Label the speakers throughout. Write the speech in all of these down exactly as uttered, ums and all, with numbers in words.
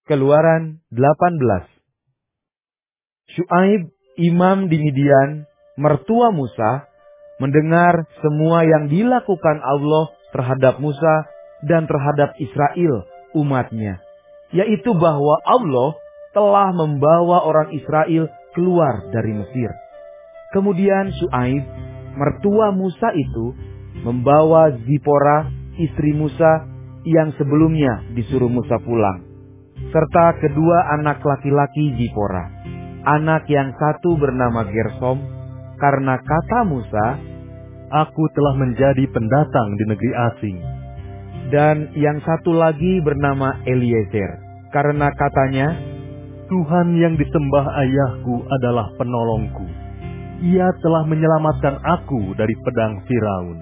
Speaker 1: Keluaran delapan belas. Syuaib, imam di Midian, mertua Musa, mendengar semua yang dilakukan Allah terhadap Musa dan terhadap Israel, umatnya, yaitu bahwa Allah telah membawa orang Israel keluar dari Mesir. Kemudian Syuaib, mertua Musa itu, membawa Zipora, istri Musa, yang sebelumnya disuruh Musa pulang, serta kedua anak laki-laki Zipora. Anak yang satu bernama Gersom, karena kata Musa,
Speaker 2: "Aku telah menjadi pendatang di negeri asing."
Speaker 1: Dan yang satu lagi bernama Eliezer, karena katanya,
Speaker 2: "Tuhan yang disembah ayahku adalah penolongku. Ia telah menyelamatkan aku dari pedang Firaun."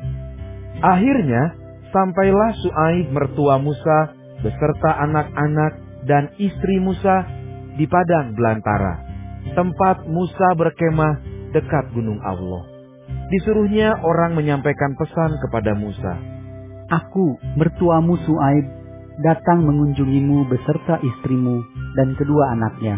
Speaker 1: Akhirnya, sampailah Syuaib mertua Musa beserta anak-anak dan istri Musa di padang belantara, tempat Musa berkemah dekat gunung Allah. Disuruhnya orang menyampaikan pesan kepada Musa,
Speaker 3: "Aku, mertuamu Syuaib, datang mengunjungimu beserta istrimu dan kedua anaknya."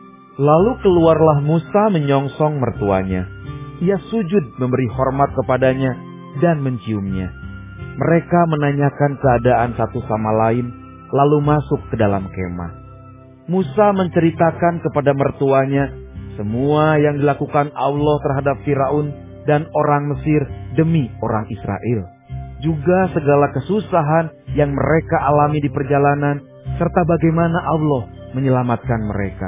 Speaker 1: Lalu keluarlah Musa menyongsong mertuanya. Ia sujud memberi hormat kepadanya dan menciumnya. Mereka menanyakan keadaan satu sama lain, lalu masuk ke dalam kemah. Musa menceritakan kepada mertuanya semua yang dilakukan Allah terhadap Firaun dan orang Mesir demi orang Israel, juga segala kesusahan yang mereka alami di perjalanan, serta bagaimana Allah menyelamatkan mereka.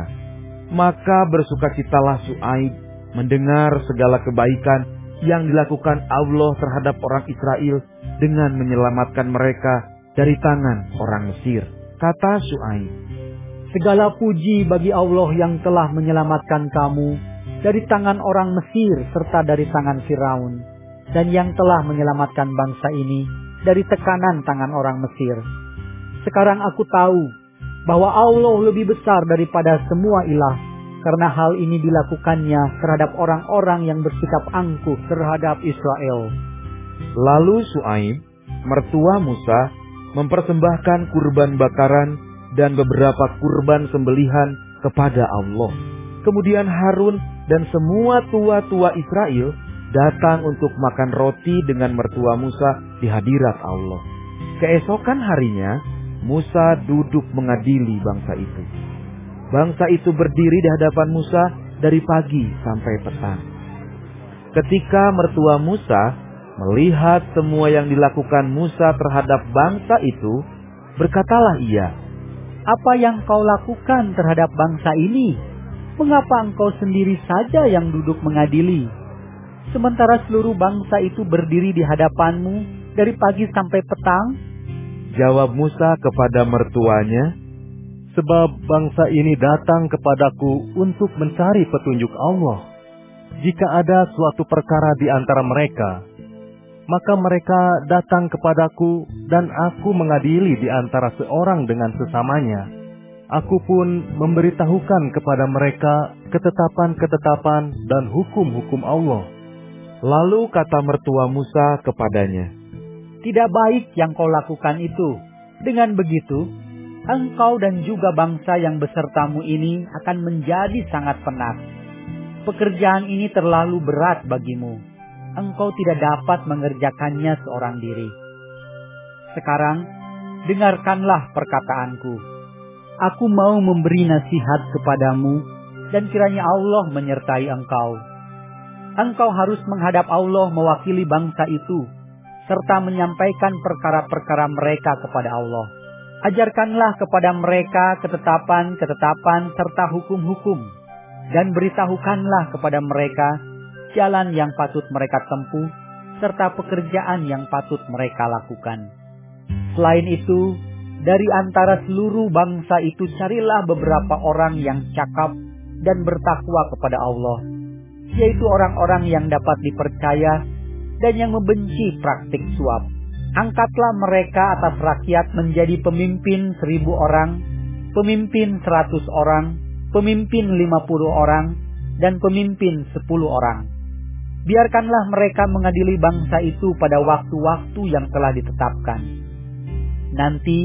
Speaker 1: Maka bersukacitalah Syuaib mendengar segala kebaikan yang dilakukan Allah terhadap orang Israel dengan menyelamatkan mereka dari tangan orang Mesir. Kata Syuaib,
Speaker 3: "Segala puji bagi Allah yang telah menyelamatkan kamu dari tangan orang Mesir serta dari tangan Firaun, dan yang telah menyelamatkan bangsa ini dari tekanan tangan orang Mesir. Sekarang aku tahu bahwa Allah lebih besar daripada semua ilah, karena hal ini dilakukannya terhadap orang-orang yang bersikap angkuh terhadap Israel."
Speaker 1: Lalu Syuaib, mertua Musa, mempersembahkan kurban bakaran dan beberapa kurban sembelihan kepada Allah. Kemudian Harun dan semua tua-tua Israel datang untuk makan roti dengan mertua Musa di hadirat Allah. Keesokan harinya, Musa duduk mengadili bangsa itu. Bangsa itu berdiri di hadapan Musa dari pagi sampai petang. Ketika mertua Musa melihat semua yang dilakukan Musa terhadap bangsa itu, berkatalah ia,
Speaker 3: "Apa yang kau lakukan terhadap bangsa ini? Mengapa engkau sendiri saja yang duduk mengadili, sementara seluruh bangsa itu berdiri di hadapanmu dari pagi sampai petang?"
Speaker 1: Jawab Musa kepada mertuanya,
Speaker 2: "Sebab bangsa ini datang kepadaku untuk mencari petunjuk Allah. Jika ada suatu perkara di antara mereka, maka mereka datang kepadaku dan aku mengadili di antara seorang dengan sesamanya. Aku pun memberitahukan kepada mereka ketetapan-ketetapan dan hukum-hukum Allah."
Speaker 1: Lalu kata mertua Musa kepadanya,
Speaker 3: "Tidak baik yang kau lakukan itu. Dengan begitu, engkau dan juga bangsa yang besertamu ini akan menjadi sangat penat. Pekerjaan ini terlalu berat bagimu. Engkau tidak dapat mengerjakannya seorang diri. Sekarang, dengarkanlah perkataanku. Aku mau memberi nasihat kepadamu, dan kiranya Allah menyertai engkau. Engkau harus menghadap Allah mewakili bangsa itu, serta menyampaikan perkara-perkara mereka kepada Allah. Ajarkanlah kepada mereka ketetapan-ketetapan serta hukum-hukum, dan beritahukanlah kepada mereka jalan yang patut mereka tempuh, serta pekerjaan yang patut mereka lakukan. Selain itu, dari antara seluruh bangsa itu carilah beberapa orang yang cakap dan bertakwa kepada Allah, yaitu orang-orang yang dapat dipercaya dan yang membenci praktik suap. Angkatlah mereka atas rakyat menjadi pemimpin seribu orang, pemimpin seratus orang, pemimpin lima puluh orang, dan pemimpin sepuluh orang. Biarkanlah mereka mengadili bangsa itu pada waktu-waktu yang telah ditetapkan. Nanti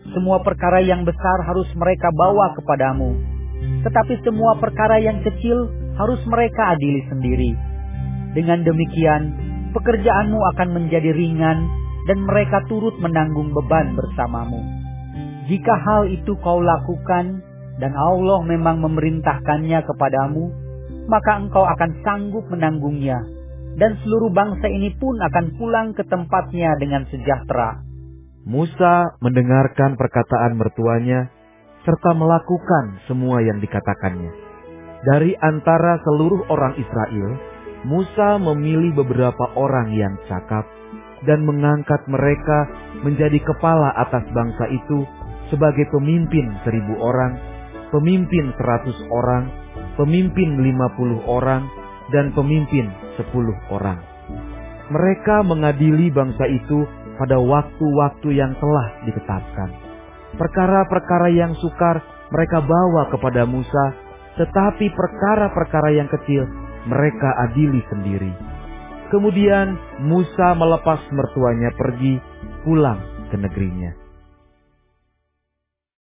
Speaker 3: Semua perkara yang besar harus mereka bawa kepadamu, tetapi semua perkara yang kecil harus mereka adili sendiri. Dengan demikian, pekerjaanmu akan menjadi ringan dan mereka turut menanggung beban bersamamu. Jika hal itu kau lakukan dan Allah memang memerintahkannya kepadamu, maka engkau akan sanggup menanggungnya, dan seluruh bangsa ini pun akan pulang ke tempatnya dengan sejahtera.
Speaker 1: Musa mendengarkan perkataan mertuanya, serta melakukan semua yang dikatakannya. Dari antara seluruh orang Israel, Musa memilih beberapa orang yang cakap, dan mengangkat mereka menjadi kepala atas bangsa itu sebagai pemimpin seribu orang, pemimpin seratus orang, pemimpin lima puluh orang, dan pemimpin sepuluh orang. Mereka mengadili bangsa itu pada waktu-waktu yang telah ditetapkan. Perkara-perkara yang sukar mereka bawa kepada Musa, tetapi perkara-perkara yang kecil mereka adili sendiri. Kemudian Musa melepas mertuanya pergi pulang ke negerinya.